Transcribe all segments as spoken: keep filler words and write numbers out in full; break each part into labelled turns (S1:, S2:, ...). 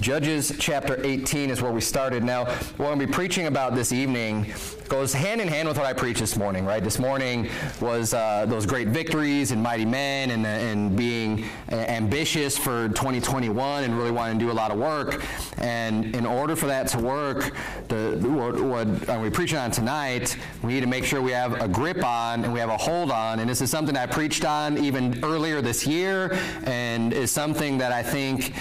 S1: Judges chapter eighteen is where we started. Now, what I'm going to be preaching about this evening goes hand in hand with what I preached this morning, right? This morning was uh, those great victories and mighty men and, and being ambitious for twenty twenty-one and really wanting to do a lot of work. And in order for that to work, the, what, what are we preaching on tonight, we need to make sure we have a grip on and we have a hold on. And this is something I preached on even earlier this year, and is something that I think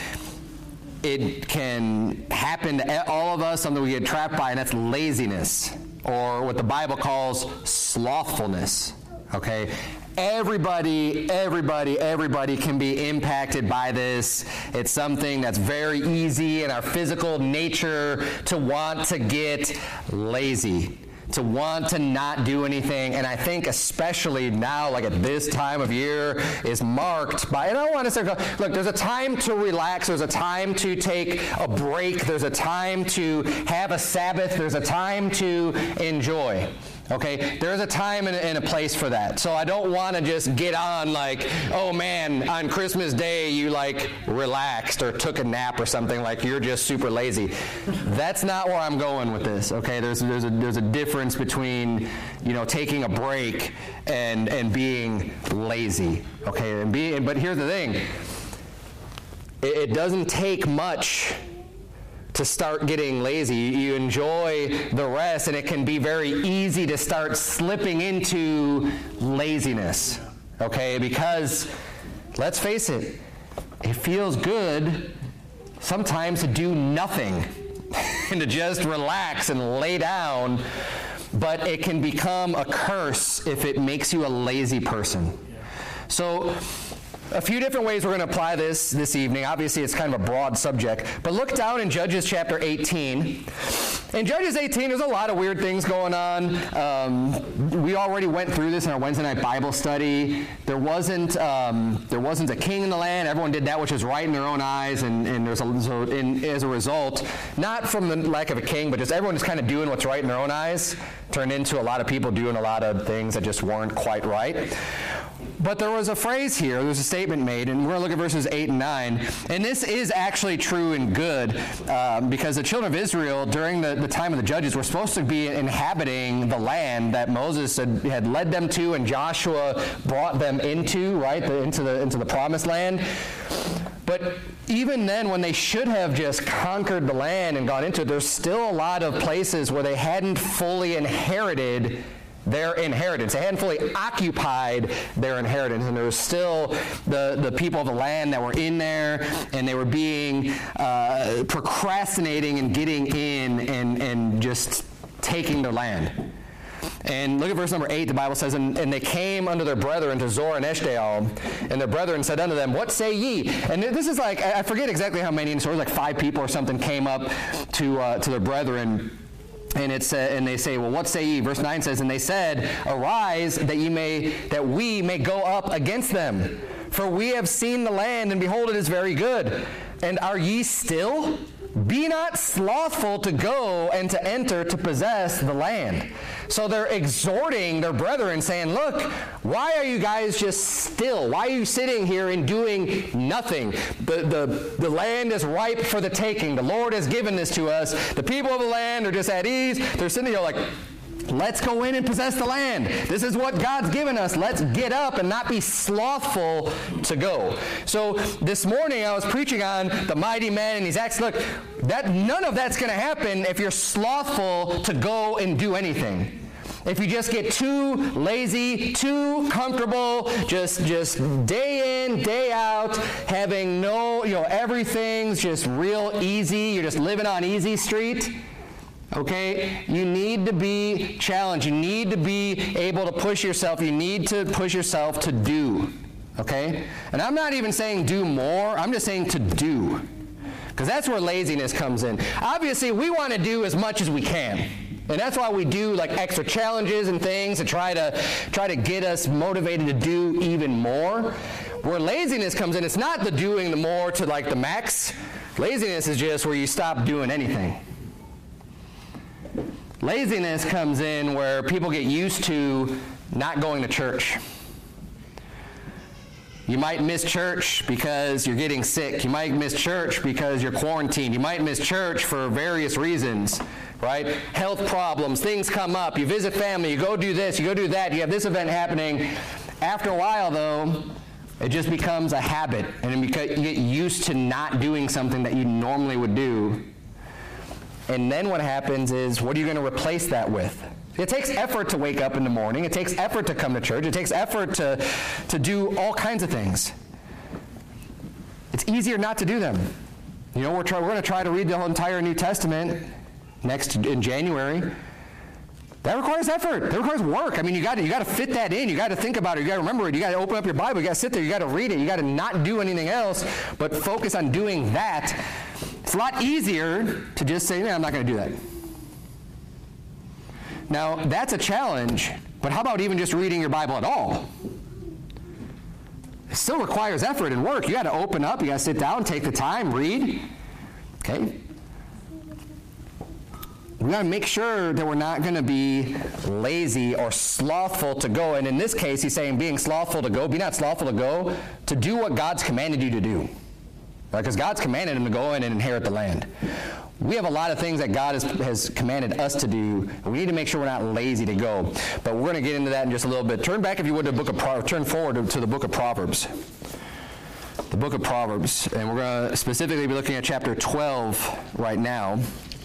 S1: it can happen to all of us, something we get trapped by, and that's laziness, or what the Bible calls slothfulness, okay? Everybody, everybody, everybody can be impacted by this. It's something that's very easy in our physical nature to want to get lazy, to want to not do anything. And I think especially now, like at this time of year, is marked by, and I don't want to say, look, there's a time to relax, there's a time to take a break, there's a time to have a Sabbath, there's a time to enjoy. Okay, there's a time and a, and a place for that. So I don't want to just get on like, oh man, on Christmas Day you like relaxed or took a nap or something, like you're just super lazy. That's not where I'm going with this. Okay, there's there's a there's a difference between, you know, taking a break and and being lazy. Okay, and being, but here's the thing. It, it doesn't take much to start getting lazy. You enjoy the rest, and it can be very easy to start slipping into laziness, okay? Because, let's face it, it feels good sometimes to do nothing and to just relax and lay down, but it can become a curse if it makes you a lazy person. So, a few different ways we're going to apply this this evening. Obviously, it's kind of a broad subject. But look down in Judges chapter eighteen. In Judges eighteen, there's a lot of weird things going on. Um, we already went through this in our Wednesday night Bible study. There wasn't um, there wasn't a king in the land. Everyone did that which was right in their own eyes. And, and there's a, so in, as a result, not from the lack of a king, but just everyone just kind of doing what's right in their own eyes, turned into a lot of people doing a lot of things that just weren't quite right. But there was a phrase here, there's a statement made, and we're going to look at verses eight and nine. And this is actually true and good, um, because the children of Israel, during the, the time of the Judges, were supposed to be inhabiting the land that Moses had, had led them to and Joshua brought them into, right, the, into, the, into the promised land. But even then, when they should have just conquered the land and gone into it, there's still a lot of places where they hadn't fully inherited their inheritance. They hadn't fully occupied their inheritance, and there was still the, the people of the land that were in there, and they were being uh, procrastinating and getting in and, and just taking their land. And look at verse number eight. The Bible says, and, and they came unto their brethren to Zor and Eshtaol, and their brethren said unto them, what say ye? And this is like, I forget exactly how many, so it was like five people or something came up to uh, to their brethren. And it's uh, and they say, well, what say ye? Verse nine says, and they said, arise, that ye may that we may go up against them, for we have seen the land, and behold, it is very good. And are ye still? Be not slothful to go and to enter to possess the land. So they're exhorting their brethren, saying, look, why are you guys just still? Why are you sitting here and doing nothing? The, the, the land is ripe for the taking. The Lord has given this to us. The people of the land are just at ease. They're sitting here like, let's go in and possess the land. This is what God's given us. Let's get up and not be slothful to go. So this morning I was preaching on the mighty men and these acts. Look, that none of that's going to happen if you're slothful to go and do anything. If you just get too lazy, too comfortable, just just day in, day out, having no, you know, everything's just real easy. You're just living on easy street. Okay, you need to be challenged. You need to be able to push yourself. You need to push yourself to do. Okay? And I'm not even saying do more. I'm just saying to do. Because that's where laziness comes in. Obviously, we want to do as much as we can. And that's why we do like extra challenges and things to try to try to get us motivated to do even more. Where laziness comes in, it's not the doing the more to like the max. Laziness is just where you stop doing anything. Laziness comes in where people get used to not going to church. You might miss church because you're getting sick. You might miss church because you're quarantined. You might miss church for various reasons, right? Health problems, things come up. You visit family, you go do this, you go do that, you have this event happening. After a while, though, it just becomes a habit, and you get used to not doing something that you normally would do. And then what happens is, what are you going to replace that with? It takes effort to wake up in the morning. It takes effort to come to church. It takes effort to, to do all kinds of things. It's easier not to do them. You know, we're, try, we're going to try to read the whole entire New Testament next in January. That requires effort. That requires work. I mean, you got to you got to fit that in. You got to think about it. You got to remember it. You got to open up your Bible. You got to sit there. You got to read it. You got to not do anything else, but focus on doing that. It's a lot easier to just say, "No, I'm not going to do that." Now, that's a challenge, but how about even just reading your Bible at all? It still requires effort and work. You got to open up, you got to sit down, take the time, read. Okay? We got to make sure that we're not going to be lazy or slothful to go. And in this case, he's saying being slothful to go, be not slothful to go, to do what God's commanded you to do. Right? Because God's commanded him to go in and inherit the land. We have a lot of things that God has, has commanded us to do, and we need to make sure we're not lazy to go. But we're going to get into that in just a little bit. Turn back, if you would, to the book of Pro- turn forward to, to the book of Proverbs. The book of Proverbs, and we're going to specifically be looking at chapter twelve right now.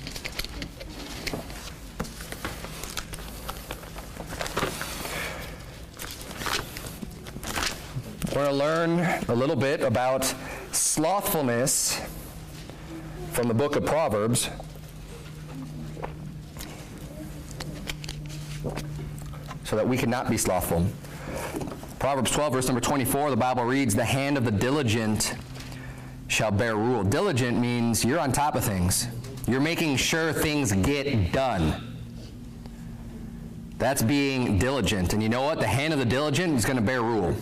S1: We're going to learn a little bit about slothfulness from the book of Proverbs. So that we cannot be slothful. Proverbs twelve, verse number twenty-four, the Bible reads, "The hand of the diligent shall bear rule." Diligent means you're on top of things. You're making sure things get done. That's being diligent. And you know what? The hand of the diligent is going to bear rule.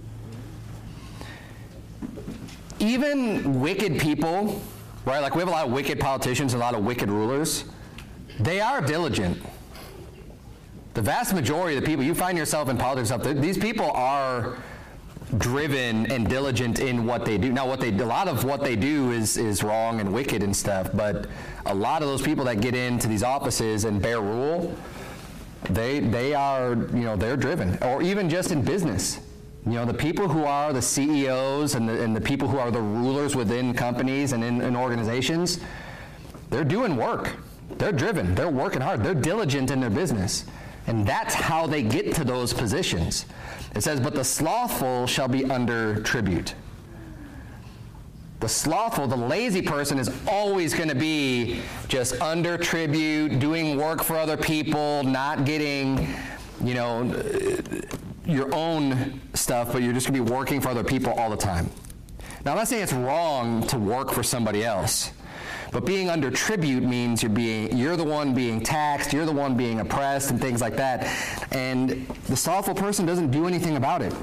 S1: Even wicked people, right? Like we have a lot of wicked politicians, a lot of wicked rulers. They are diligent. The vast majority of the people, you find yourself in politics, stuff, these people are driven and diligent in what they do. Now, what they a lot of what they do is is wrong and wicked and stuff, but a lot of those people that get into these offices and bear rule, they they are, you know, they're driven. Or even just in business. You know, the people who are the C E Os and the, and the people who are the rulers within companies and in, in organizations, they're doing work. They're driven. They're working hard. They're diligent in their business. And that's how they get to those positions. It says, "But the slothful shall be under tribute." The slothful, the lazy person is always going to be just under tribute, doing work for other people, not getting, you know, your own stuff, but you're just going to be working for other people all the time. Now, I'm not saying it's wrong to work for somebody else, but being under tribute means you're being you're the one being taxed, you're the one being oppressed, and things like that. And the slothful person doesn't do anything about it.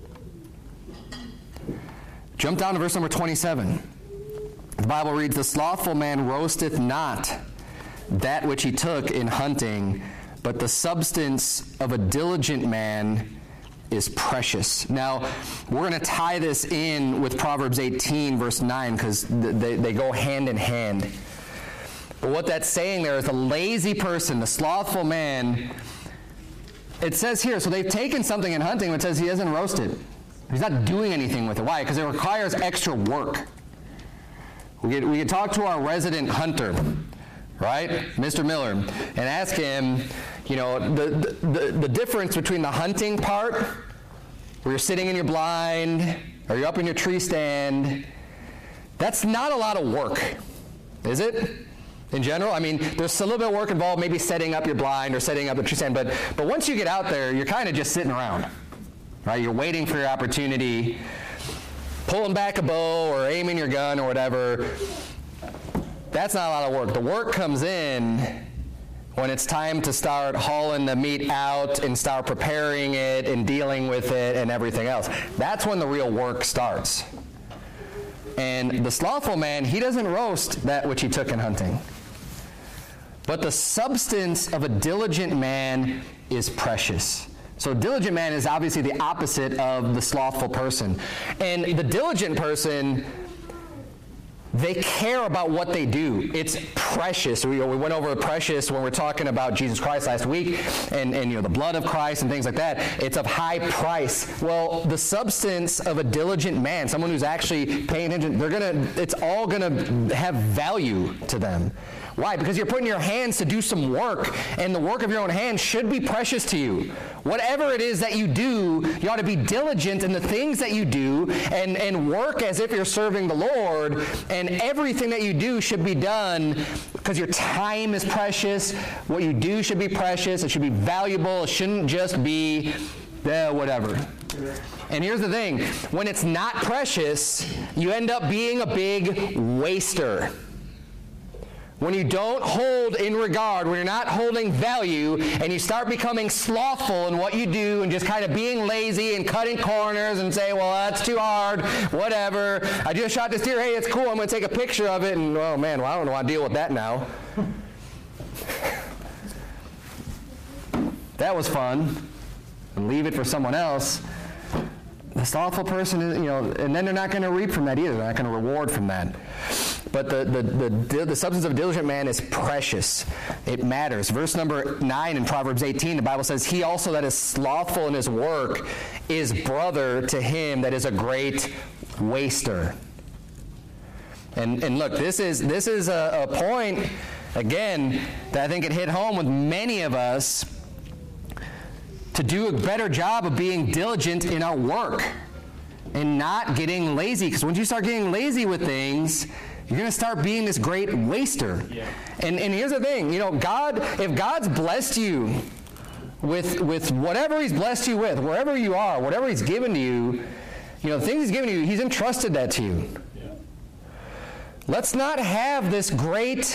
S1: Jump down to verse number twenty-seven. The Bible reads, "The slothful man roasteth not that which he took in hunting, but the substance of a diligent man is precious." Now, we're going to tie this in with Proverbs eighteen, verse nine, because they, they go hand in hand. But what that's saying there is the lazy person, the slothful man, it says here, so they've taken something in hunting, it says he doesn't roast it. He's not doing anything with it. Why? Because it requires extra work. We could, we could talk to our resident hunter, right, Mister Miller, and ask him, you know, the, the, the difference between the hunting part, where you're sitting in your blind, or you're up in your tree stand, that's not a lot of work, is it? In general, I mean, there's a little bit of work involved, maybe setting up your blind or setting up the tree stand, but, but once you get out there, you're kind of just sitting around, right? You're waiting for your opportunity, pulling back a bow or aiming your gun or whatever. That's not a lot of work. The work comes in when it's time to start hauling the meat out and start preparing it and dealing with it and everything else. That's when the real work starts. And the slothful man, he doesn't roast that which he took in hunting. But the substance of a diligent man is precious. So diligent man is obviously the opposite of the slothful person. And the diligent person, they care about what they do. It's precious. We, we went over precious when we we're talking about Jesus Christ last week, and, and you know the blood of Christ and things like that. It's of high price. Well, the substance of a diligent man, someone who's actually paying attention, they're gonna. It's all gonna have value to them. Why? Because you're putting your hands to do some work, and the work of your own hands should be precious to you. Whatever it is that you do, you ought to be diligent in the things that you do, and, and work as if you're serving the Lord, and everything that you do should be done because your time is precious. What you do should be precious. It should be valuable. It shouldn't just be, eh, whatever. And here's the thing. When it's not precious, you end up being a big waster. When you don't hold in regard, when you're not holding value, and you start becoming slothful in what you do and just kind of being lazy and cutting corners and say, well, that's too hard, whatever. I just shot this deer. Hey, it's cool. I'm going to take a picture of it. And, oh, man, well, I don't know how to deal with that now. That was fun. And leave it for someone else. The slothful person, you know, and then they're not going to reap from that either. They're not going to reward from that. But the, the, the, the substance of a diligent man is precious. It matters. Verse number nine in Proverbs eighteen, the Bible says, he also that is slothful in his work is brother to him that is a great waster. And, and look, this is, this is a, a point, again, that I think it hit home with many of us to do a better job of being diligent in our work and not getting lazy. Because once you start getting lazy with things, you're going to start being this great waster. Yeah. And, and here's the thing, you know, God, if God's blessed you with, with whatever he's blessed you with, wherever you are, whatever he's given to you, you know, the things he's given you, he's entrusted that to you. Yeah. Let's not have this great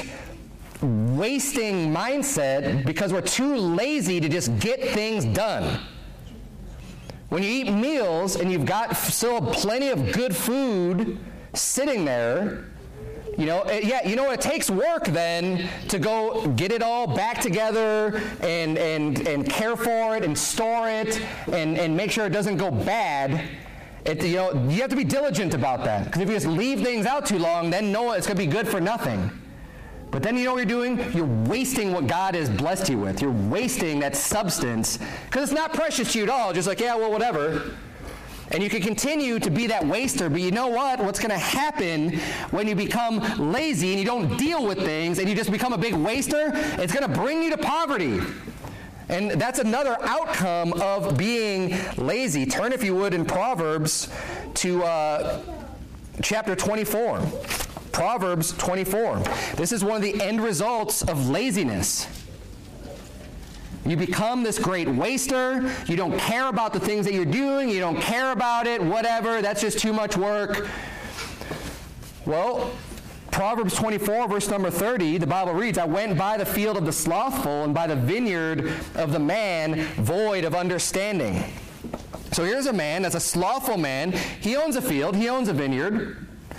S1: wasting mindset because we're too lazy to just get things done. When you eat meals and you've got still plenty of good food sitting there, you know, it, yeah, you know, it takes work then to go get it all back together and and and care for it and store it and and make sure it doesn't go bad. It, you know, you have to be diligent about that, because if you just leave things out too long, then no, it's going to be good for nothing. But then you know what you're doing? You're wasting what God has blessed you with. You're wasting that substance because it's not precious to you at all. Just like, yeah, well, whatever. And you can continue to be that waster, but you know what? What's going to happen when you become lazy and you don't deal with things and you just become a big waster? It's going to bring you to poverty. And that's another outcome of being lazy. Turn, if you would, in Proverbs to uh, chapter twenty-four. Proverbs twenty-four. This is one of the end results of laziness. You become this great waster. You don't care about the things that you're doing. You don't care about it, whatever. That's just too much work. Well, Proverbs twenty-four, verse number thirty, the Bible reads, I went by the field of the slothful and by the vineyard of the man void of understanding. So here's a man that's a slothful man. He owns a field. He owns a vineyard.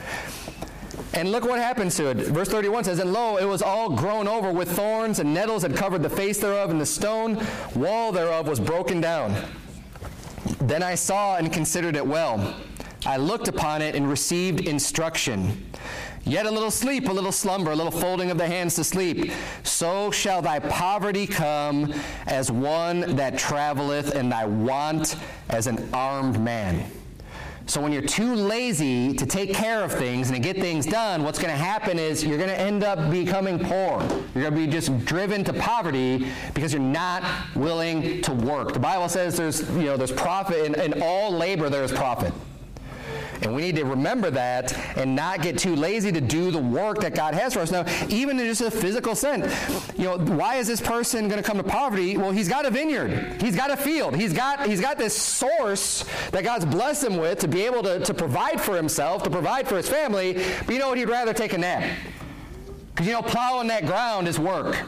S1: And look what happens to it. Verse thirty-one says, and lo, it was all grown over with thorns, and nettles had covered the face thereof, and the stone wall thereof was broken down. Then I saw and considered it well. I looked upon it and received instruction. Yet a little sleep, a little slumber, a little folding of the hands to sleep. So shall thy poverty come as one that traveleth, and thy want as an armed man. So when you're too lazy to take care of things and to get things done, what's going to happen is you're going to end up becoming poor. You're going to be just driven to poverty because you're not willing to work. The Bible says there's, you know, there's profit in, in all labor. There is profit. And we need to remember that and not get too lazy to do the work that God has for us. Now, even in just a physical sense, you know, why is this person going to come to poverty? Well, he's got a vineyard. He's got a field. He's got he's got this source that God's blessed him with to be able to, to provide for himself, to provide for his family. But you know what? He'd rather take a nap. Because, you know, plowing that ground is work.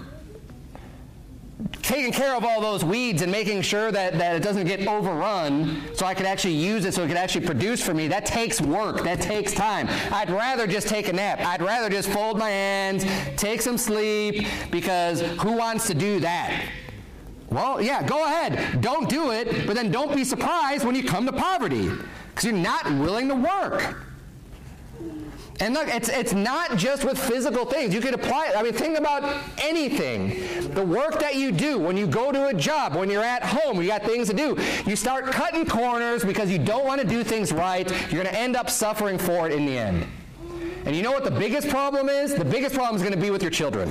S1: Taking care of all those weeds and making sure that, that it doesn't get overrun so I could actually use it so it could actually produce for me, that takes work. That takes time. I'd rather just take a nap. I'd rather just fold my hands, take some sleep, because who wants to do that? Well, yeah, go ahead. Don't do it, but then don't be surprised when you come to poverty, because you're not willing to work. And look, it's, it's not just with physical things. You can apply it. I mean, think about anything. The work that you do when you go to a job, when you're at home, you got things to do. You start cutting corners because you don't want to do things right. You're going to end up suffering for it in the end. And you know what the biggest problem is? The biggest problem is going to be with your children.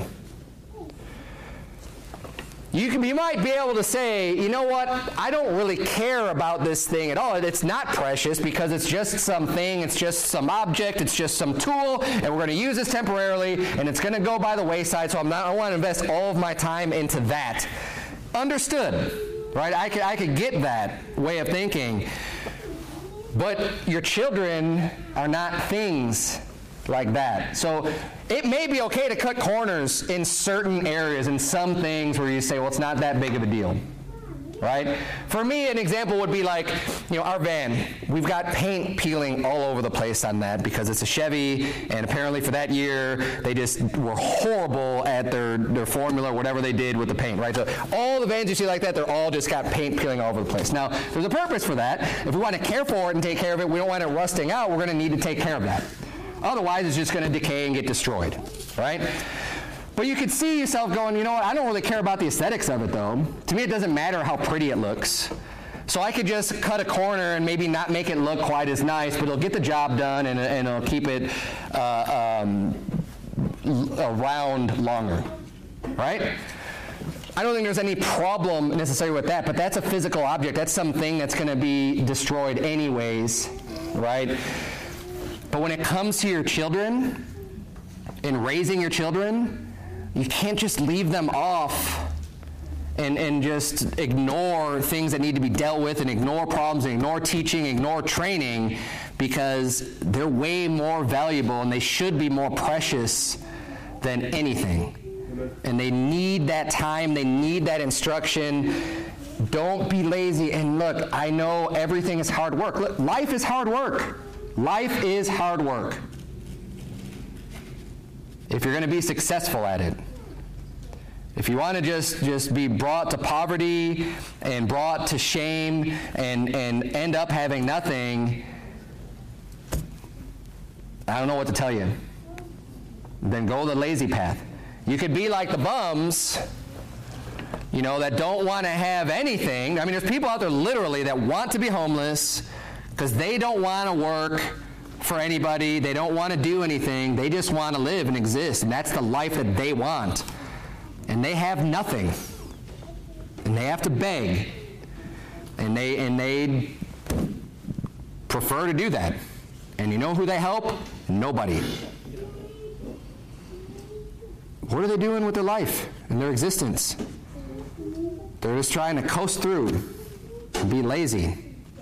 S1: You, can, you might be able to say, you know what, I don't really care about this thing at all. It's not precious because it's just something, it's just some object, it's just some tool, and we're going to use this temporarily, and it's going to go by the wayside, so I'm not, I want to invest all of my time into that. Understood, right? I could, I could get that way of thinking. But your children are not things like that. So it may be okay to cut corners in certain areas, in some things where you say, well, it's not that big of a deal, right? For me, an example would be like, you know, our van. We've got paint peeling all over the place on that because it's a Chevy, and apparently for that year, they just were horrible at their, their formula, whatever they did with the paint, right? So all the vans you see like that, they're all just got paint peeling all over the place. Now, there's a purpose for that. If we want to care for it and take care of it, we don't want it rusting out, we're going to need to take care of that. Otherwise, it's just going to decay and get destroyed, right? But you could see yourself going, you know what, I don't really care about the aesthetics of it, though. To me, it doesn't matter how pretty it looks. So I could just cut a corner and maybe not make it look quite as nice, but it'll get the job done, and, and it'll keep it uh, um, around longer, right? I don't think there's any problem necessarily with that, but that's a physical object. That's something that's going to be destroyed anyways, right? But when it comes to your children, in raising your children, you can't just leave them off and, and just ignore things that need to be dealt with, and ignore problems, and ignore teaching, ignore training, because they're way more valuable and they should be more precious than anything. And they need that time, they need that instruction. Don't be lazy. And look, I know everything is hard work. Look, life is hard work. Life is hard work if you're going to be successful at it. If you want to just, just be brought to poverty and brought to shame and, and end up having nothing, I don't know what to tell you. Then go the lazy path. You could be like the bums, you know, that don't want to have anything. I mean, there's people out there literally that want to be homeless because they don't want to work for anybody. They don't want to do anything. They just want to live and exist, and that's the life that they want. And they have nothing, and they have to beg, and they and they prefer to do that. And you know who they help? Nobody. What are they doing with their life and their existence? They're just trying to coast through and be lazy.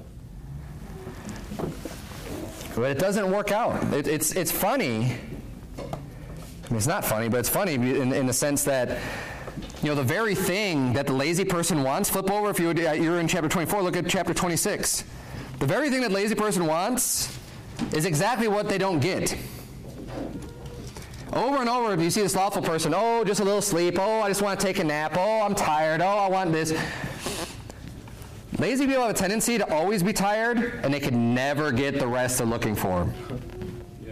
S1: But it doesn't work out. It, it's it's funny. I mean, it's not funny, but it's funny in, in the sense that, you know, the very thing that the lazy person wants, flip over if you would, you're in chapter twenty-four, look at chapter twenty-six. The very thing that lazy person wants is exactly what they don't get. Over and over, if you see the slothful person, oh, just a little sleep, oh, I just want to take a nap, oh, I'm tired, oh, I want this. Lazy people have a tendency to always be tired, and they can never get the rest they're looking for. Yeah.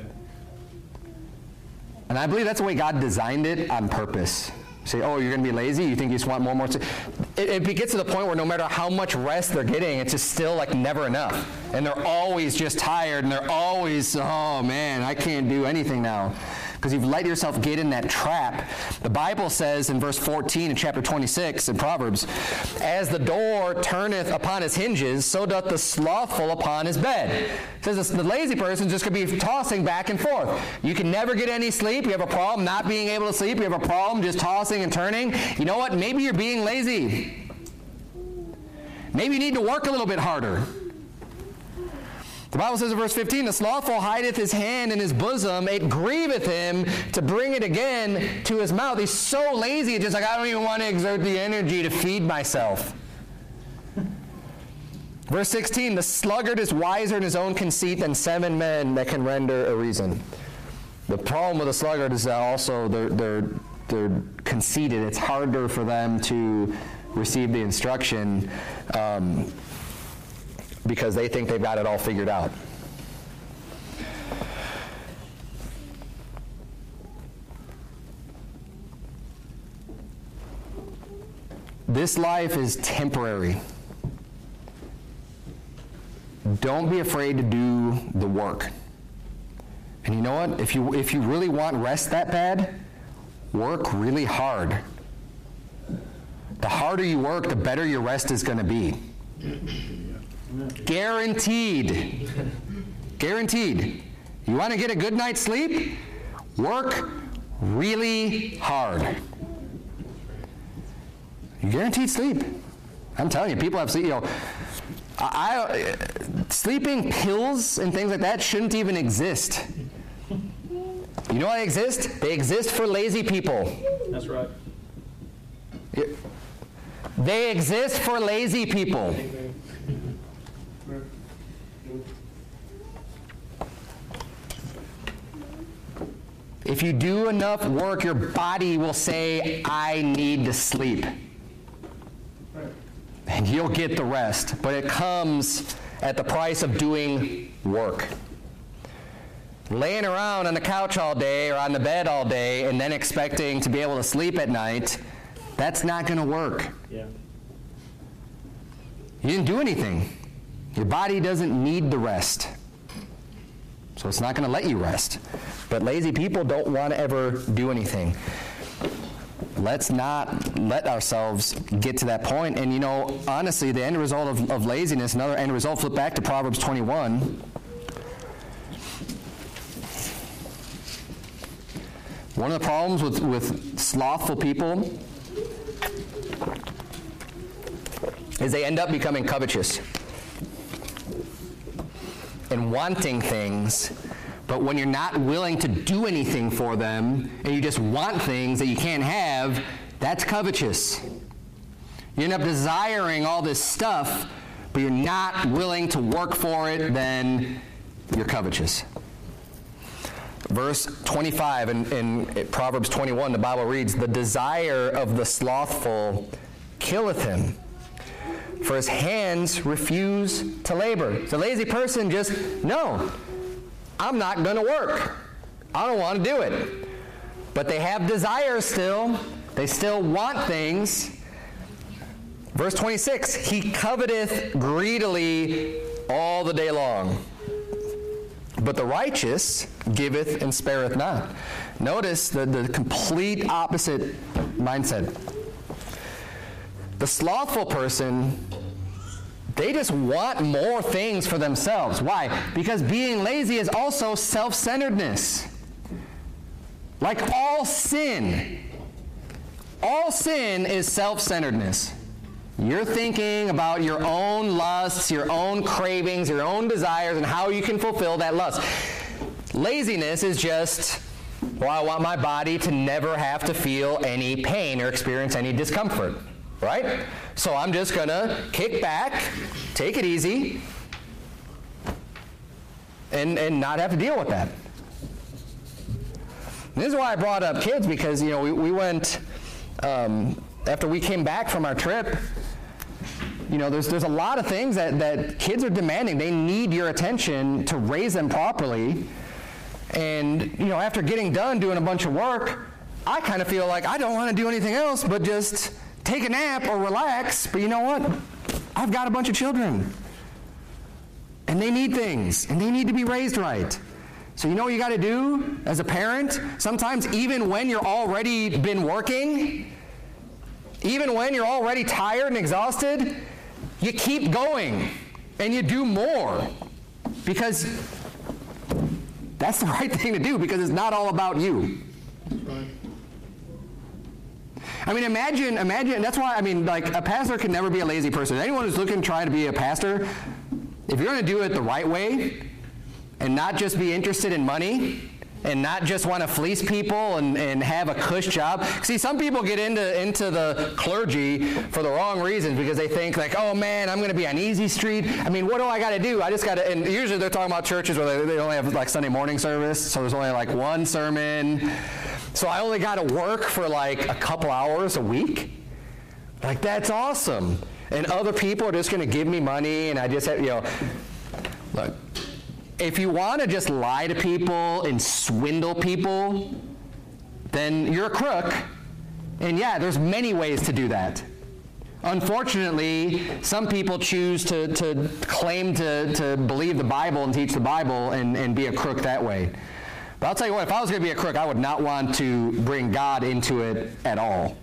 S1: And I believe that's the way God designed it on purpose. You say, oh, you're going to be lazy? You think you just want more and more? It, it gets to the point where no matter how much rest they're getting, it's just still like never enough. And they're always just tired, and they're always, oh, man, I can't do anything now. Because you've let yourself get in that trap. The Bible says in verse fourteen in chapter twenty-six in Proverbs, as the door turneth upon his hinges, so doth the slothful upon his bed. It says the lazy person is just going to be tossing back and forth. You can never get any sleep. You have a problem not being able to sleep. You have a problem just tossing and turning. You know what? Maybe you're being lazy. Maybe you need to work a little bit harder. The Bible says in verse fifteen, the slothful hideth his hand in his bosom, it grieveth him to bring it again to his mouth. He's so lazy, it's just like, I don't even want to exert the energy to feed myself. Verse sixteen, the sluggard is wiser in his own conceit than seven men that can render a reason. The problem with the sluggard is that also they're, they're, they're conceited. It's harder for them to receive the instruction um, because they think they've got it all figured out. This life is temporary. Don't be afraid to do the work. And you know what? If you if you really want rest that bad, work really hard. The harder you work, the better your rest is going to be. Guaranteed. Guaranteed. You want to get a good night's sleep? Work really hard. You guaranteed sleep. I'm telling you, people have sleep. You know, I, I, sleeping pills and things like that shouldn't even exist. You know why they exist? They exist for lazy people.
S2: That's right.
S1: They exist for lazy people. If you do enough work, your body will say, I need to sleep. And you'll get the rest. But it comes at the price of doing work. Laying around on the couch all day or on the bed all day and then expecting to be able to sleep at night, that's not going to work.
S2: Yeah.
S1: You didn't do anything. Your body doesn't need the rest. So it's not going to let you rest. But lazy people don't want to ever do anything. Let's not let ourselves get to that point. And you know, honestly, the end result of, of laziness, another end result, flip back to Proverbs twenty-one. One of the problems with, with slothful people is they end up becoming covetous and wanting things, but when you're not willing to do anything for them and you just want things that you can't have, that's covetous. You end up desiring all this stuff, but you're not willing to work for it, then you're covetous. Verse twenty-five in, in Proverbs twenty-one, the Bible reads, "The desire of the slothful killeth him, for his hands refuse to labor." The lazy person just, no, I'm not going to work. I don't want to do it. But they have desires still. They still want things. Verse twenty-six, "He coveteth greedily all the day long. But the righteous giveth and spareth not." Notice the, the complete opposite mindset. The slothful person, they just want more things for themselves. Why? Because being lazy is also self-centeredness. Like all sin. All sin is self-centeredness. You're thinking about your own lusts, your own cravings, your own desires, and how you can fulfill that lust. Laziness is just, well, I want my body to never have to feel any pain or experience any discomfort, right? So I'm just going to kick back, take it easy, and, and not have to deal with that. And this is why I brought up kids, because, you know, we, we went, um, after we came back from our trip, you know, there's there's a lot of things that, that kids are demanding. They need your attention to raise them properly. And, you know, after getting done doing a bunch of work, I kind of feel like I don't want to do anything else but just take a nap or relax. But you know what? I've got a bunch of children. And they need things. And they need to be raised right. So you know what you got to do as a parent? Sometimes even when you're already been working, even when you're already tired and exhausted, you keep going and you do more, because that's the right thing to do, because it's not all about you.
S2: That's right.
S1: I mean, imagine, imagine, that's why, I mean, like, a pastor can never be a lazy person. Anyone who's looking to try to be a pastor, if you're going to do it the right way and not just be interested in money, and not just want to fleece people and, and have a cush job. See, some people get into, into the clergy for the wrong reasons, because they think like, oh man, I'm going to be on easy street. I mean, what do I got to do? I just got to, and usually they're talking about churches where they, they only have like Sunday morning service, so there's only like one sermon. So I only got to work for like a couple hours a week. Like, that's awesome. And other people are just going to give me money, and I just have, you know, look, if you want to just lie to people and swindle people, then you're a crook. And yeah, there's many ways to do that. Unfortunately, some people choose to, to claim to, to believe the Bible and teach the Bible and, and be a crook that way. But I'll tell you what, if I was going to be a crook, I would not want to bring God into it at all.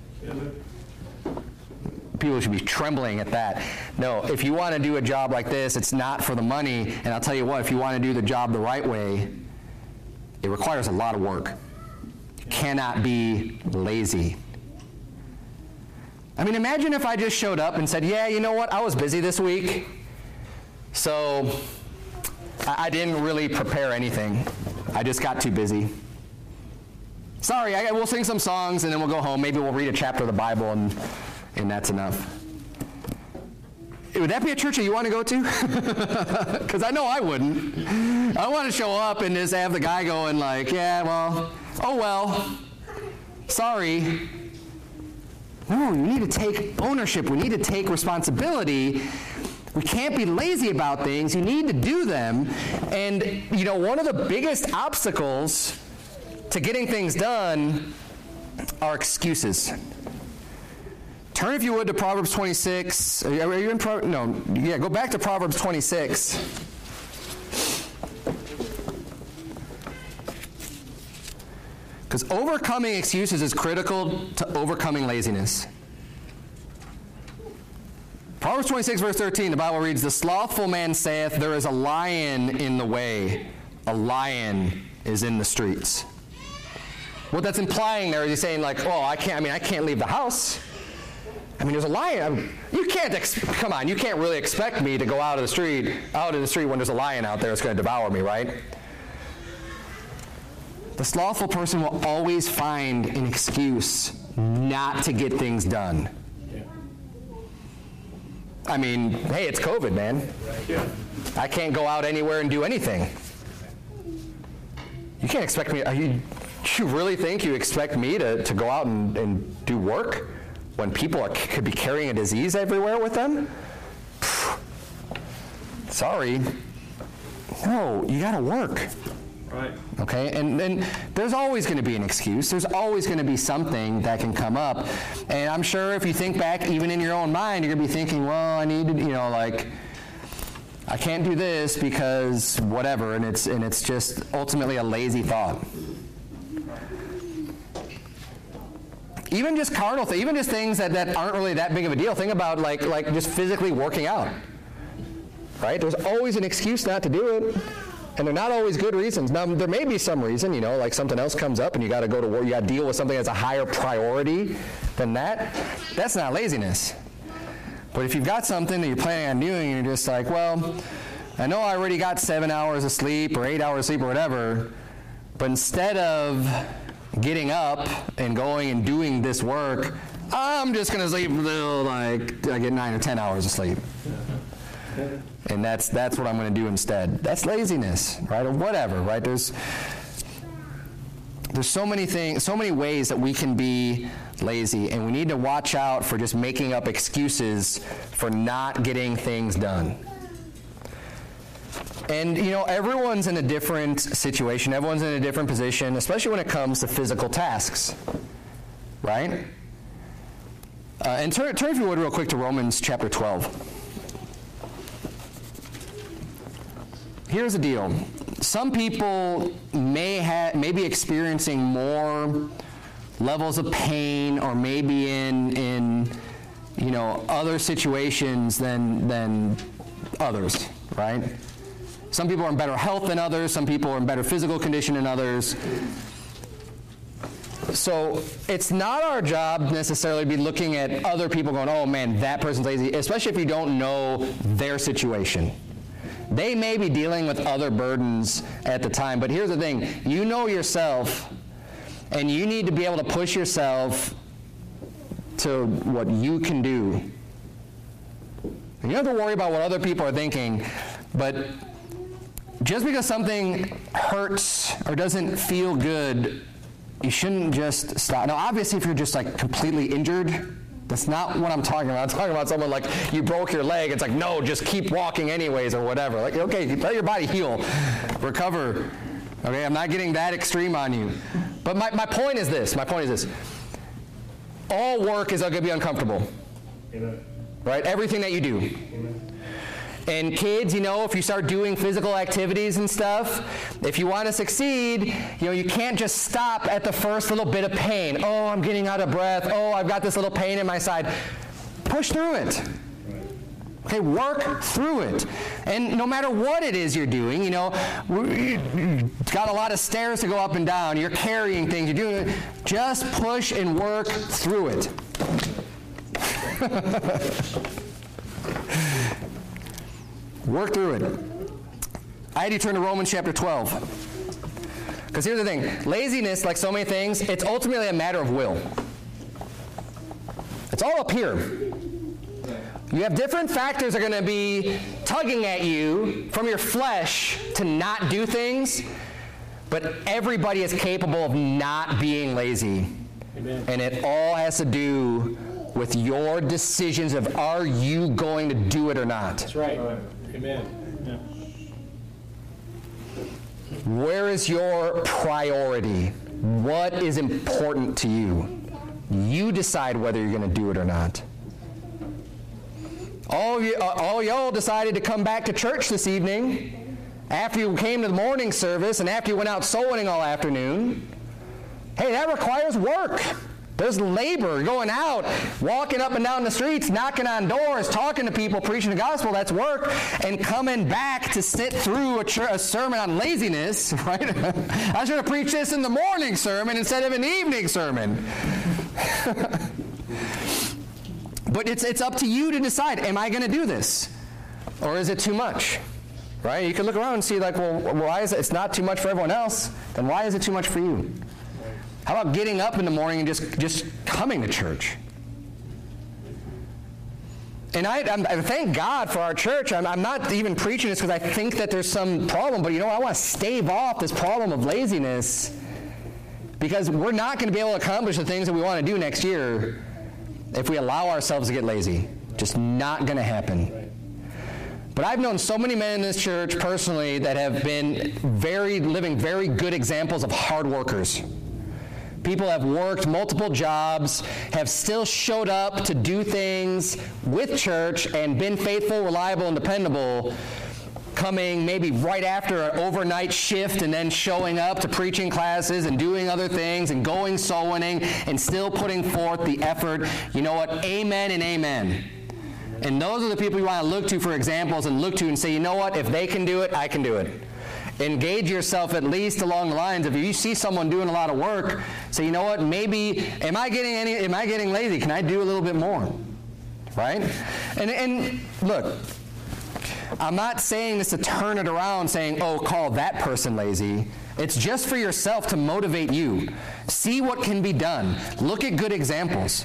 S1: People should be trembling at that. No, if you want to do a job like this, it's not for the money. And I'll tell you what, if you want to do the job the right way, it requires a lot of work. You cannot be lazy. I mean, imagine if I just showed up and said, yeah, you know what, I was busy this week, so I, I didn't really prepare anything. I just got too busy. Sorry, I, we'll sing some songs and then we'll go home. Maybe we'll read a chapter of the Bible and, and that's enough. Would that be a church that you want to go to? Because I know I wouldn't. I want to show up and just have the guy going like, yeah, well, oh well, sorry. No, you need to take ownership. We need to take responsibility. We can't be lazy about things. You need to do them. And, you know, one of the biggest obstacles to getting things done are excuses. Turn, if you would, to Proverbs twenty-six. Are you in Pro- No, yeah, go back to Proverbs twenty-six. Because overcoming excuses is critical to overcoming laziness. Proverbs twenty-six, verse thirteen, the Bible reads, "The slothful man saith, there is a lion in the way. A lion is in the streets." What that's implying there is he's saying, like, oh, I can't, I mean, I can't leave the house. I mean, there's a lion. I mean, you can't, ex- come on, you can't really expect me to go out of the street, out of the street when there's a lion out there that's going to devour me, right? The slothful person will always find an excuse not to get things done. Yeah. I mean, hey, it's COVID, man. Yeah. I can't go out anywhere and do anything. You can't expect me, are you, you really think you expect me to, to go out and, and do work when people are, could be carrying a disease everywhere with them? Sorry. No, you got to work.
S2: Right.
S1: Okay, and then there's always going to be an excuse. There's always going to be something that can come up. And I'm sure if you think back, even in your own mind, you're going to be thinking, well, I need to, you know, like, I can't do this because whatever, and it's and it's just ultimately a lazy thought. Even just carnal things, even just things that, that aren't really that big of a deal. Think about like like just physically working out. Right? There's always an excuse not to do it. And they're not always good reasons. Now, there may be some reason, you know, like something else comes up and you got to go to work, you got to deal with something that's a higher priority than that. That's not laziness. But if you've got something that you're planning on doing and you're just like, well, I know I already got seven hours of sleep or eight hours of sleep or whatever, but instead of getting up and going and doing this work, I'm just going to sleep until like I get nine or ten hours of sleep. And that's that's what I'm going to do instead. That's laziness, right? Or whatever, right? There's there's so many things, so many ways that we can be lazy, and we need to watch out for just making up excuses for not getting things done. And you know, everyone's in a different situation. Everyone's in a different position, especially when it comes to physical tasks, right? Uh, and turn, turn, if you would, real quick to Romans chapter twelve. Here's the deal. Some people may have, may be experiencing more levels of pain, or maybe in in you know other situations than than others, right? Some people are in better health than others. Some people are in better physical condition than others. So it's not our job necessarily to be looking at other people going, oh man, that person's lazy, especially if you don't know their situation. They may be dealing with other burdens at the time, but here's the thing. You know yourself, and you need to be able to push yourself to what you can do. And you don't have to worry about what other people are thinking, but just because something hurts or doesn't feel good, you shouldn't just stop. Now, obviously, if you're just like completely injured, That's not what I'm talking about. I'm talking about someone like you broke your leg. It's like, no, just keep walking anyways or whatever. Like, okay, let your body heal, recover. Okay, I'm not getting that extreme on you. But my, my point is this. My point is this. All work is going to be uncomfortable.
S2: Amen.
S1: Right? Everything that you do.
S2: Amen.
S1: And kids, you know, if you start doing physical activities and stuff, if you want to succeed, you know, you can't just stop at the first little bit of pain. Oh, I'm getting out of breath. Oh, I've got this little pain in my side. Push through it. Okay, work through it. And no matter what it is you're doing, you know, you've got a lot of stairs to go up and down. You're carrying things. You're doing it. Just push and work through it. Work through it. I had you turn to Romans chapter twelve. Because here's the thing. Laziness, like so many things, it's ultimately a matter of will. It's all up here. You have different factors that are going to be tugging at you from your flesh to not do things, but everybody is capable of not being lazy. Amen. And it all has to do with your decisions of are you going to do it or not.
S3: That's right. Amen. Yeah.
S1: Where is your priority? What is important to you? You decide whether you're going to do it or not. All, you, all y'all decided to come back to church this evening after you came to the morning service and after you went out soul winning all afternoon. Hey, that requires work. There's labor going out, walking up and down the streets, knocking on doors, talking to people, preaching the gospel. That's work. And coming back to sit through a, ch- a sermon on laziness, right? I should have preached this in the morning sermon instead of an evening sermon. But it's it's up to you to decide, am I going to do this? Or is it too much? Right? You can look around and see like, well, why is it? It's not too much for everyone else. Then why is it too much for you? How about getting up in the morning and just, just coming to church? And I, I'm, I thank God for our church. I'm, I'm not even preaching this because I think that there's some problem, but you know, I want to stave off this problem of laziness because we're not going to be able to accomplish the things that we want to do next year if we allow ourselves to get lazy. Just not going to happen. But I've known so many men in this church personally that have been very, living very good examples of hard workers. People have worked multiple jobs, have still showed up to do things with church and been faithful, reliable, and dependable, coming maybe right after an overnight shift and then showing up to preaching classes and doing other things and going soul winning and still putting forth the effort. You know what? Amen and amen. And those are the people you want to look to for examples and look to and say, you know what? If they can do it, I can do it. Engage yourself at least along the lines of if you see someone doing a lot of work, say, you know what, maybe, am I getting any, am I getting lazy? Can I do a little bit more? Right? And, and look, I'm not saying this to turn it around saying, oh, call that person lazy. It's just for yourself to motivate you. See what can be done. Look at good examples.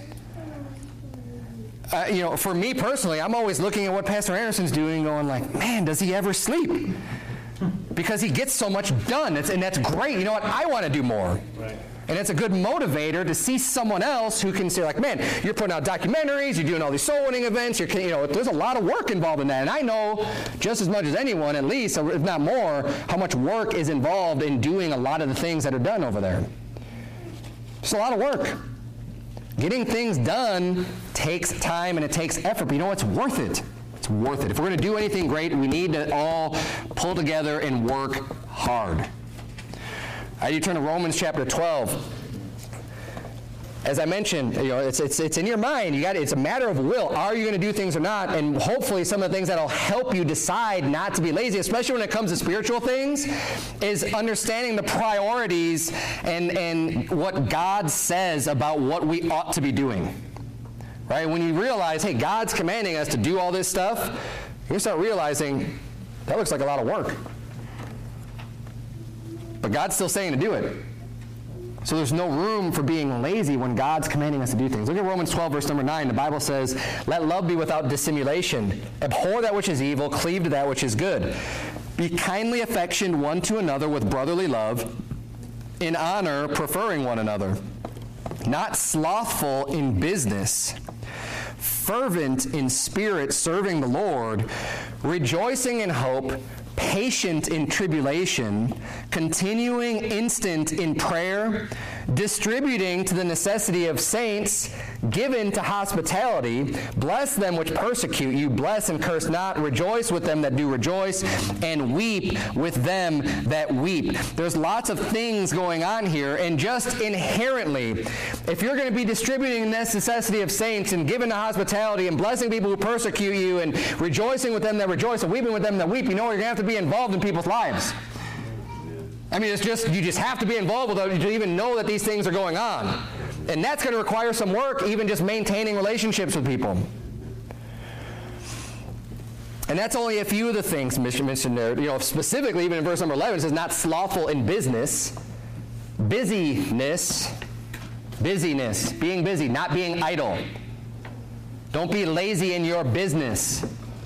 S1: Uh, you know, for me personally, I'm always looking at what Pastor Anderson's doing going like, man, does he ever sleep? Because he gets so much done, it's, and that's great. You know what? I want to do more. Right. And it's a good motivator to see someone else who can say, like, man, you're putting out documentaries, you're doing all these soul winning events, you're, you know, there's a lot of work involved in that. And I know just as much as anyone, at least, if not more, how much work is involved in doing a lot of the things that are done over there. It's a lot of work. Getting things done takes time and it takes effort, but you know what? It's worth it. It's worth it. If we're going to do anything great, we need to all pull together and work hard. Uh, you turn to Romans chapter twelve. As I mentioned, you know, it's it's it's in your mind. You got it's a matter of will. Are you going to do things or not? And hopefully, some of the things that'll help you decide not to be lazy, especially when it comes to spiritual things, is understanding the priorities and and what God says about what we ought to be doing. Right? When you realize, hey, God's commanding us to do all this stuff, you start realizing that looks like a lot of work. But God's still saying to do it. So there's no room for being lazy when God's commanding us to do things. Look at Romans twelve, verse number nine. The Bible says, let love be without dissimulation. Abhor that which is evil, cleave to that which is good. Be kindly affectioned one to another with brotherly love, in honor preferring one another. Not slothful in business, fervent in spirit, serving the Lord, rejoicing in hope, patient in tribulation, continuing instant in prayer, distributing to the necessity of saints, given to hospitality. Bless them which persecute you, bless and curse not, rejoice with them that do rejoice, and weep with them that weep. There's lots of things going on here, and just inherently, if you're going to be distributing the necessity of saints and giving to hospitality and blessing people who persecute you and rejoicing with them that rejoice and weeping with them that weep, you know you're going to have to be involved in people's lives. I mean, it's just, you just have to be involved with them to even know that these things are going on. And that's going to require some work, even just maintaining relationships with people. And that's only a few of the things mentioned there. You know, specifically, even in verse number eleven, it says, not slothful in business, busyness, busyness, being busy, not being idle. Don't be lazy in your business.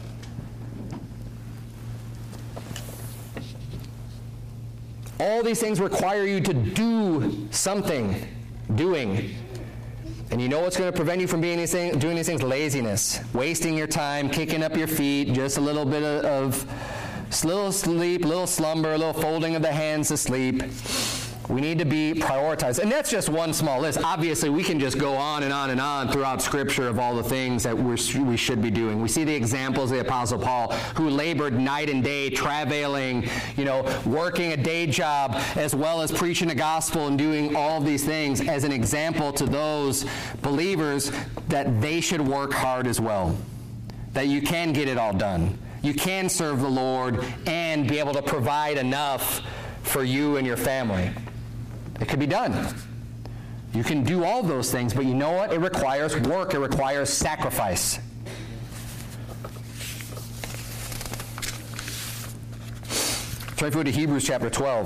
S1: All these things require you to do something, doing. And you know what's going to prevent you from being these things, doing these things? Laziness. Wasting your time, kicking up your feet, just a little bit of, of little sleep, little slumber, a little folding of the hands to sleep. We need to be prioritized. And that's just one small list. Obviously, we can just go on and on and on throughout Scripture of all the things that we're, we should be doing. We see the examples of the Apostle Paul, who labored night and day, travailing, you know, working a day job, as well as preaching the gospel and doing all of these things as an example to those believers that they should work hard as well. That you can get it all done. You can serve the Lord and be able to provide enough for you and your family. It could be done. You can do all those things, but you know what? It requires work. It requires sacrifice. Try to go to Hebrews chapter twelve.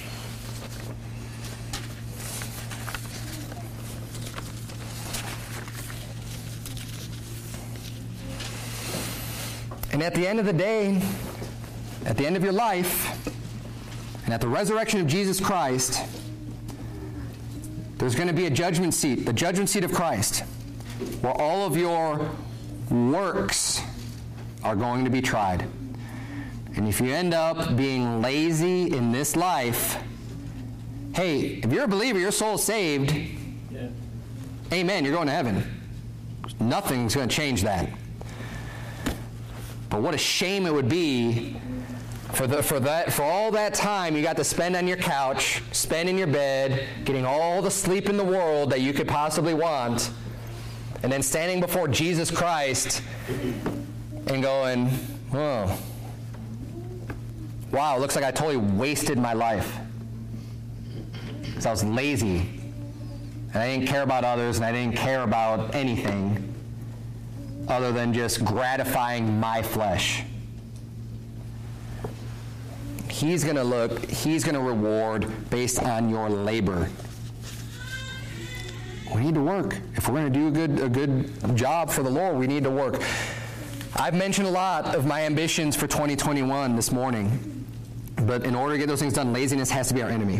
S1: And at the end of the day, at the end of your life, and at the resurrection of Jesus Christ, there's going to be a judgment seat, the judgment seat of Christ, where all of your works are going to be tried. And if you end up being lazy in this life, hey, if you're a believer, your soul's saved, yeah. Amen, you're going to heaven. Nothing's going to change that. But what a shame it would be For, the, for, that, for all that time you got to spend on your couch, spend in your bed, getting all the sleep in the world that you could possibly want, and then standing before Jesus Christ and going, oh, wow, it looks like I totally wasted my life. Because I was lazy, and I didn't care about others, and I didn't care about anything other than just gratifying my flesh. He's going to look, he's going to reward based on your labor. We need to work. If we're going to do a good, a good job for the Lord, we need to work. I've mentioned a lot of my ambitions for twenty twenty-one this morning, but in order to get those things done, laziness has to be our enemy.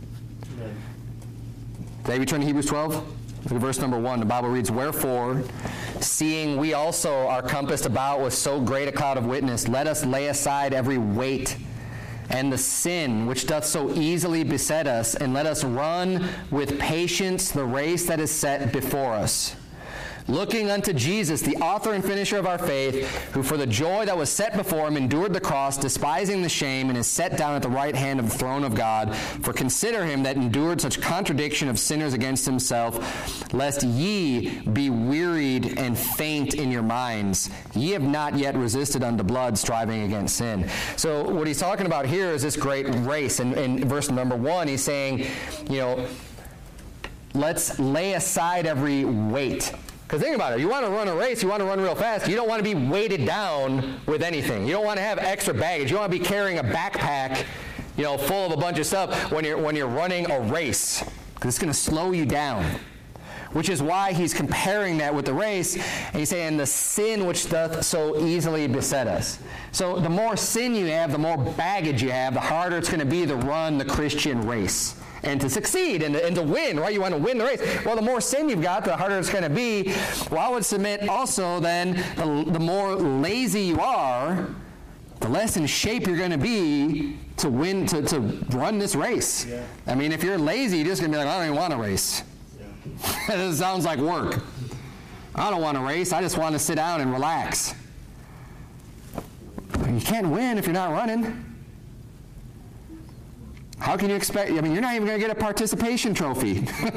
S1: Today we turn to Hebrews twelve. Look at verse number one. The Bible reads, wherefore, seeing we also are compassed about with so great a cloud of witness, let us lay aside every weight and the sin which doth so easily beset us, and let us run with patience the race that is set before us. Looking unto Jesus, the author and finisher of our faith, who for the joy that was set before him endured the cross, despising the shame, and is set down at the right hand of the throne of God. For consider him that endured such contradiction of sinners against himself, lest ye be wearied and faint in your minds. Ye have not yet resisted unto blood, striving against sin. So what he's talking about here is this great race. And in verse number one, he's saying, you know, let's lay aside every weight. Because think about it, you want to run a race, you want to run real fast, you don't want to be weighted down with anything. You don't want to have extra baggage. You don't want to be carrying a backpack, you know, full of a bunch of stuff when you're when you're running a race. Because it's going to slow you down. Which is why he's comparing that with the race, and he's saying the sin which doth so easily beset us. So the more sin you have, the more baggage you have, the harder it's going to be to run the Christian race. and to succeed and to, and to win, right? You want to win the race. Well, the more sin you've got, the harder it's going to be. Well, I would submit also then the, the more lazy you are, the less in shape you're going to be to win, to, to run this race. Yeah. I mean, if you're lazy, you're just going to be like, I don't even want to race. Yeah. This sounds like work. I don't want to race. I just want to sit down and relax. You can't win if you're not running. How can you expect? I mean, you're not even going to get a participation trophy.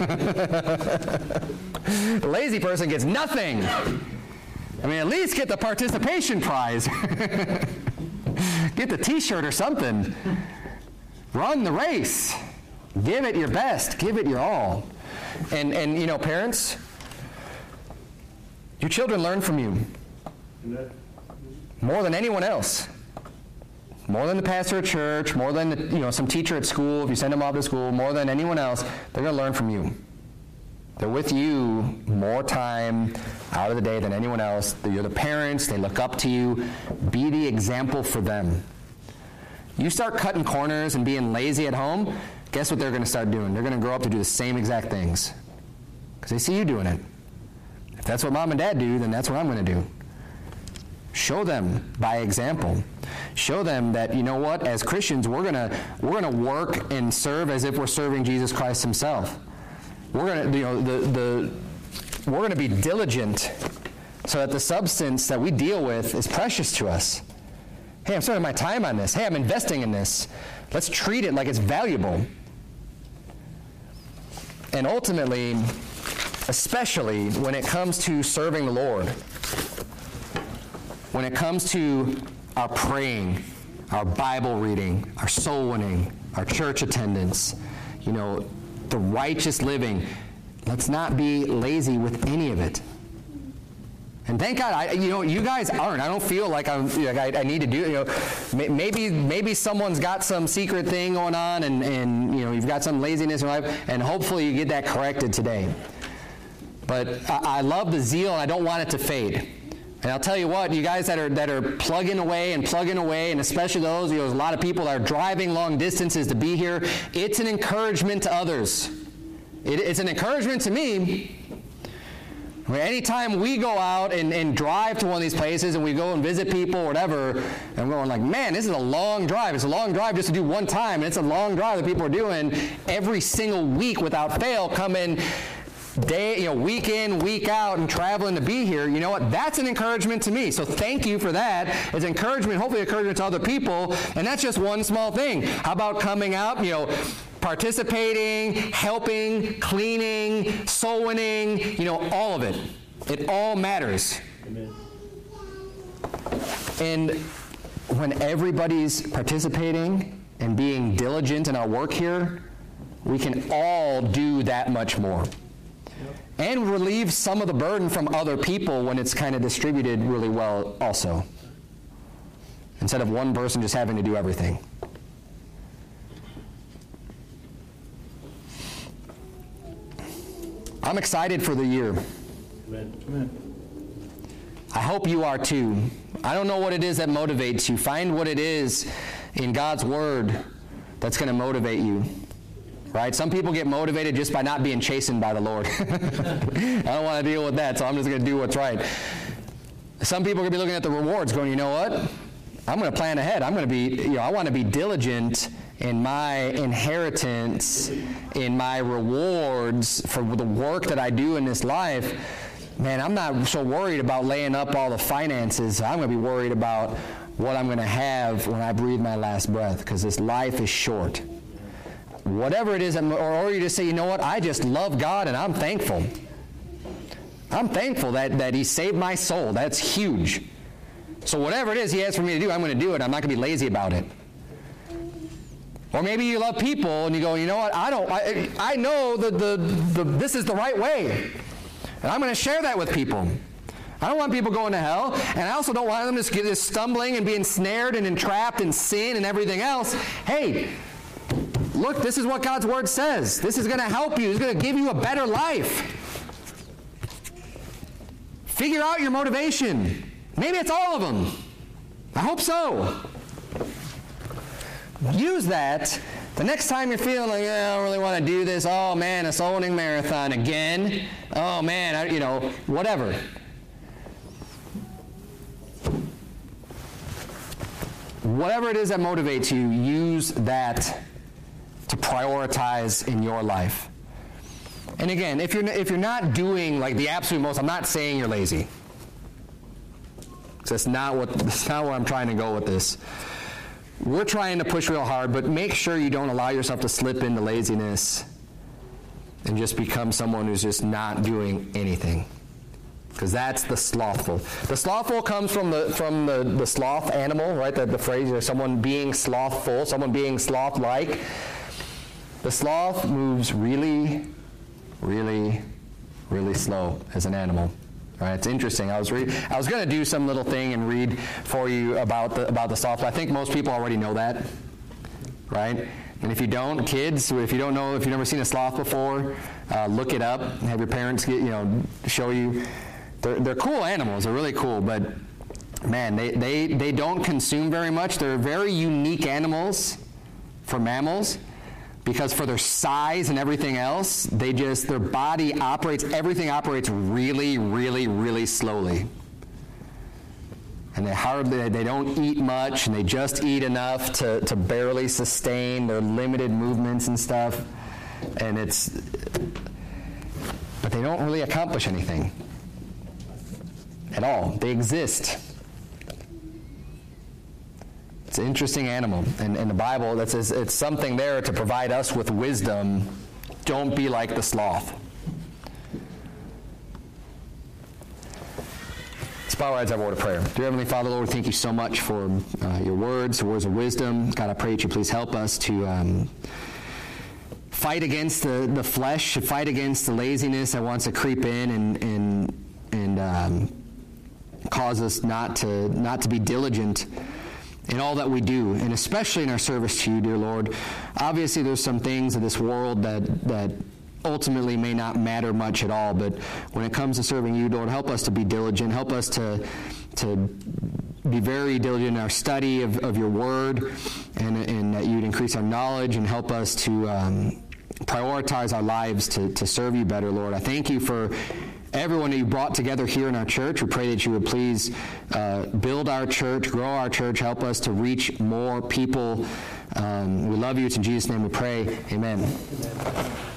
S1: The lazy person gets nothing. I mean, at least get the participation prize. Get the t-shirt or something. Run the race. Give it your best. Give it your all. And, and you know, parents, your children learn from you. More than anyone else. More than the pastor at church, more than the, you know, some teacher at school, if you send them off to school, more than anyone else, they're going to learn from you. They're with you more time out of the day than anyone else. You're the parents. They look up to you. Be the example for them. You start cutting corners and being lazy at home, guess what they're going to start doing? They're going to grow up to do the same exact things because they see you doing it. If that's what mom and dad do, then that's what I'm going to do. Show them by example. Show them that, you know what, as Christians, we're going to we're going to work and serve as if we're serving Jesus Christ himself. We're going to, you know, the the we're going to be diligent so that the substance that we deal with is precious to us. Hey, I'm spending my time on this. Hey, I'm investing in this. Let's treat it like it's valuable. And ultimately, especially when it comes to serving the Lord, when it comes to our praying, our Bible reading, our soul winning, our church attendance, you know, the righteous living, let's not be lazy with any of it. And thank God, I, you know, you guys aren't. I don't feel like I'm. Like I, I need to do. You know, maybe maybe someone's got some secret thing going on, and and you know, you've got some laziness in your life, and hopefully you get that corrected today. But I, I love the zeal, and I don't want it to fade. And I'll tell you what, you guys that are that are plugging away and plugging away, and especially those, you know, there's a lot of people that are driving long distances to be here. It's an encouragement to others. It, it's an encouragement to me. I mean, anytime we go out and, and drive to one of these places and we go and visit people or whatever, and we're going like, man, this is a long drive. It's a long drive just to do one time, and it's a long drive that people are doing every single week without fail, coming day, you know, week in, week out, and traveling to be here. You know what? That's an encouragement to me. So thank you for that. It's encouragement, hopefully encouragement to other people, and that's just one small thing. How about coming out, you know, participating, helping, cleaning, soul winning, you know, all of it. It all matters. Amen. And when everybody's participating and being diligent in our work here, we can all do that much more. Yep. And relieve some of the burden from other people when it's kind of distributed really well also. Instead of one person just having to do everything. I'm excited for the year. Amen. Amen. I hope you are too. I don't know what it is that motivates you. Find what it is in God's Word that's going to motivate you. Right? Some people get motivated just by not being chastened by the Lord. I don't want to deal with that, so I'm just going to do what's right. Some people are going to be looking at the rewards going, you know what? I'm going to plan ahead. I'm going to be, you know, I want to be diligent in my inheritance, in my rewards for the work that I do in this life. Man, I'm not so worried about laying up all the finances. I'm going to be worried about what I'm going to have when I breathe my last breath, because this life is short. Whatever it is, or, or you just say, you know what, I just love God and I'm thankful. I'm thankful that, that He saved my soul. That's huge. So whatever it is He has for me to do, I'm going to do it. I'm not going to be lazy about it. Or maybe you love people and you go, you know what, I don't, I, I know that the, the, this is the right way. And I'm going to share that with people. I don't want people going to hell, and I also don't want them just, just stumbling and being snared and entrapped in sin and everything else. Hey, look, this is what God's Word says. This is going to help you. It's going to give you a better life. Figure out your motivation. Maybe it's all of them. I hope so. Use that The next time you're feeling like, yeah, I don't really want to do this, oh man, a soul winning marathon again. Oh man, I, you know, whatever. Whatever it is that motivates you, use that to prioritize in your life. And again, if you're if you're not doing like the absolute most, I'm not saying you're lazy. That's not what that's not where I'm trying to go with this. We're trying to push real hard, but make sure you don't allow yourself to slip into laziness and just become someone who's just not doing anything. Because that's the slothful. The slothful comes from the from the, the sloth animal, right? The, the phrase, or someone being slothful, someone being sloth-like. The sloth moves really, really, really slow as an animal. Right? It's interesting. I was read, I was going to do some little thing and read for you about the about the sloth, but I think most people already know that, right? And if you don't, kids, if you don't know, if you've never seen a sloth before, uh, look it up. Have your parents get you know show you. They're, they're cool animals. They're really cool, but man, they, they, they don't consume very much. They're very unique animals for mammals because for their size and everything else, they just, their body operates, everything operates really, really, really slowly. And they hardly, they don't eat much, and they just eat enough to, to barely sustain their limited movements and stuff. And it's, but they don't really accomplish anything at all. They exist. It's an interesting animal. And in the Bible, that's it's something there to provide us with wisdom. Don't be like the sloth. Let's bow our heads, have a word of prayer. Dear Heavenly Father, Lord, thank you so much for uh, your words, the words of wisdom. God, I pray that you please help us to um, fight against the, the flesh, to fight against the laziness that wants to creep in and and and um, cause us not to not to be diligent in all that we do, and especially in our service to you, dear Lord. Obviously, there's some things in this world that that ultimately may not matter much at all, but when it comes to serving you, Lord, help us to be diligent. Help us to to be very diligent in our study of, of your word, and, and that you'd increase our knowledge and help us to um, prioritize our lives to, to serve you better, Lord. I thank you for everyone that you brought together here in our church. We pray that you would please uh, build our church, grow our church, help us to reach more people. Um, we love you. It's in Jesus' name we pray. Amen. Amen.